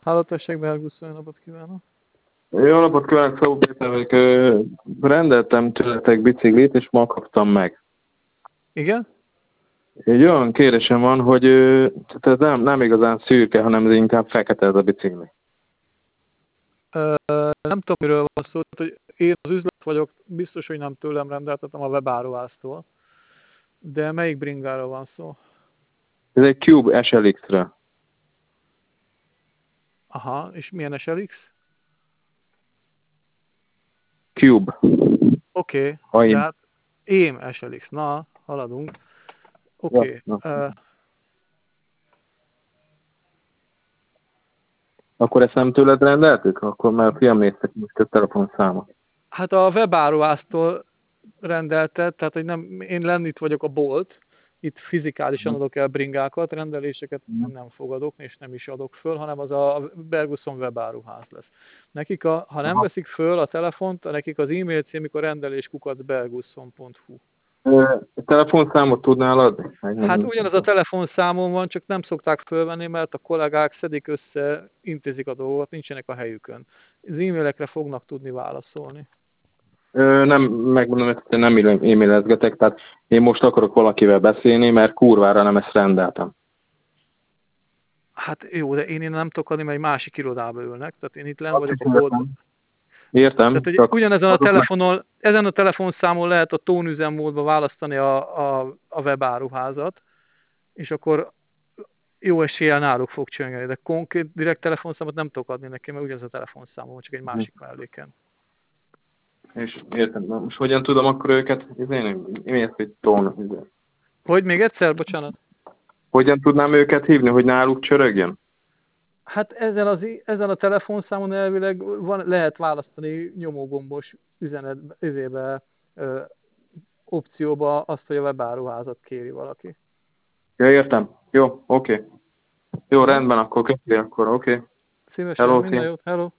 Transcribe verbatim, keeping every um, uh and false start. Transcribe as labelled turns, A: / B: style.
A: Háló, tessék, Belguszó, jó napot kívánok!
B: Jó napot kívánok, Szabó Péter vagyok. Ö, Rendeltem tőletek biciklit, és ma kaptam meg.
A: Igen?
B: Egy olyan kérésem van, hogy ö, tehát ez nem, nem igazán szürke, hanem ez inkább fekete ez a bicikli.
A: Ö, nem tudom, miről van szó, tehát, hogy én az üzlet vagyok, biztos, hogy nem tőlem rendeltetem, a webáruháztól. De melyik bringáról van szó?
B: Ez egy Cube es el iksz-re.
A: Aha, és milyen es el iksz?
B: Cube.
A: Oké,
B: Okay.
A: de hát ém es el iksz, na, haladunk. Oké.
B: Ja,
A: Okay. Uh,
B: Akkor ezt nem tőled rendeltük? Akkor már a fiam néztek most a telefonszámot.
A: hát a webáruháztól rendelted, tehát hogy nem, én lenni itt vagyok a bolt, itt fizikálisan adok el bringákat, rendeléseket nem fogadok, és nem is adok föl, hanem az a Belguszon webáruház lesz. Nekik, a, ha nem veszik föl a telefont, nekik az e-mail címük a rendelés kukac belguszon pont hu.
B: A telefonszámot tudnál adni?
A: Hát ugyanaz a telefonszámom van, csak nem szokták fölvenni, mert a kollégák szedik össze, intézik a dolgot, nincsenek a helyükön. Az e-mailekre fognak tudni válaszolni.
B: Ö, nem, megmondom, hogy nem e-mailezgetek, tehát én most akarok valakivel beszélni, mert kurvára nem ezt rendeltem.
A: Hát jó, de én, én nem tudok adni, mert egy másik irodába ülnek, tehát én itt lenn vagyok a boltban.
B: Értem.
A: Tehát, hogy ugyanezen a telefonon, ezen a telefonszámon lehet a tónüzemmódba választani a, a, a webáruházat, és akkor jó eséllyel náluk fog csöngeni, de konkrét direkt telefonszámot nem tudok adni nekem, mert ugyanaz a telefonszámom, csak egy másik melléken.
B: És értem, na most hogyan tudom akkor őket, én miért, hogy tón.
A: Hogy még egyszer, bocsánat?
B: Hogyan tudnám őket hívni, hogy náluk csörögjön?
A: Hát ezen, az, ezen a telefonszámon elvileg van, lehet választani nyomógombos üzenet, ezébe, ö, opcióba azt, hogy a webáruházat kéri valaki.
B: Ja, értem. Jó, oké. Okay. Jó, rendben, akkor köszi, akkor oké. Okay.
A: Szívesen, minden jót, hello.